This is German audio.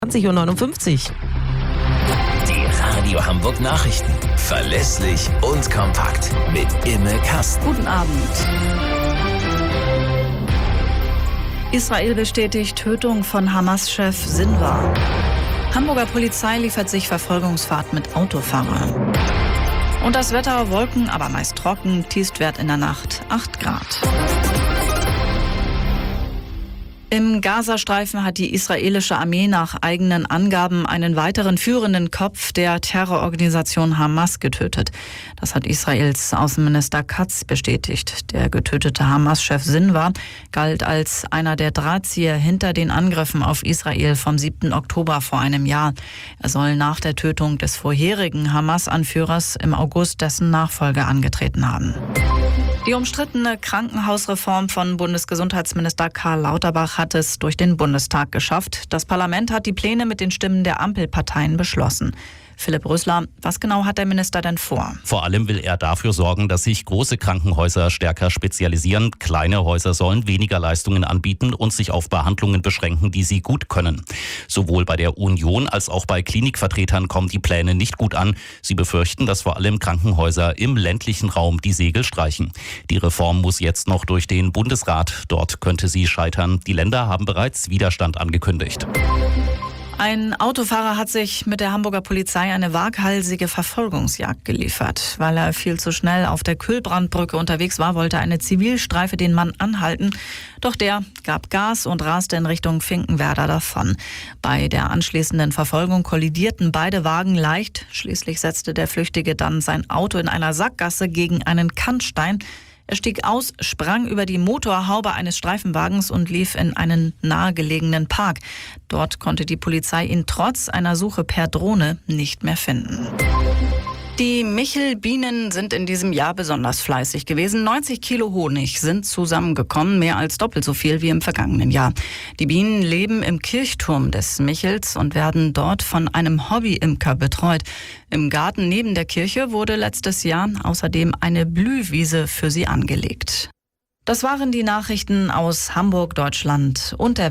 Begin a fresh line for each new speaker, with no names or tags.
20:59 Uhr.
Die Radio Hamburg Nachrichten. Verlässlich und kompakt. Mit Imme Kasten.
Guten Abend. Israel bestätigt Tötung von Hamas-Chef Sinwar. Hamburger Polizei liefert sich Verfolgungsfahrt mit Autofahrer. Und das Wetter: Wolken, aber meist trocken. Tiefstwert in der Nacht 8 Grad. Im Gazastreifen hat die israelische Armee nach eigenen Angaben einen weiteren führenden Kopf der Terrororganisation Hamas getötet. Das hat Israels Außenminister Katz bestätigt. Der getötete Hamas-Chef Sinwar galt als einer der Drahtzieher hinter den Angriffen auf Israel vom 7. Oktober vor einem Jahr. Er soll nach der Tötung des vorherigen Hamas-Anführers im August dessen Nachfolge angetreten haben. Die umstrittene Krankenhausreform von Bundesgesundheitsminister Karl Lauterbach hat es durch den Bundestag geschafft. Das Parlament hat die Pläne mit den Stimmen der Ampelparteien beschlossen. Philipp Rösler, was genau hat der Minister denn vor?
Vor allem will er dafür sorgen, dass sich große Krankenhäuser stärker spezialisieren. Kleine Häuser sollen weniger Leistungen anbieten und sich auf Behandlungen beschränken, die sie gut können. Sowohl bei der Union als auch bei Klinikvertretern kommen die Pläne nicht gut an. Sie befürchten, dass vor allem Krankenhäuser im ländlichen Raum die Segel streichen. Die Reform muss jetzt noch durch den Bundesrat. Dort könnte sie scheitern. Die Länder haben bereits Widerstand angekündigt.
Ein Autofahrer hat sich mit der Hamburger Polizei eine waghalsige Verfolgungsjagd geliefert. Weil er viel zu schnell auf der Kühlbrandbrücke unterwegs war, wollte eine Zivilstreife den Mann anhalten. Doch der gab Gas und raste in Richtung Finkenwerder davon. Bei der anschließenden Verfolgung kollidierten beide Wagen leicht. Schließlich setzte der Flüchtige dann sein Auto in einer Sackgasse gegen einen Kannstein. Er stieg aus, sprang über die Motorhaube eines Streifenwagens und lief in einen nahegelegenen Park. Dort konnte die Polizei ihn trotz einer Suche per Drohne nicht mehr finden. Die Michelbienen sind in diesem Jahr besonders fleißig gewesen. 90 Kilo Honig sind zusammengekommen, mehr als doppelt so viel wie im vergangenen Jahr. Die Bienen leben im Kirchturm des Michels und werden dort von einem Hobbyimker betreut. Im Garten neben der Kirche wurde letztes Jahr außerdem eine Blühwiese für sie angelegt. Das waren die Nachrichten aus Hamburg, Deutschland und der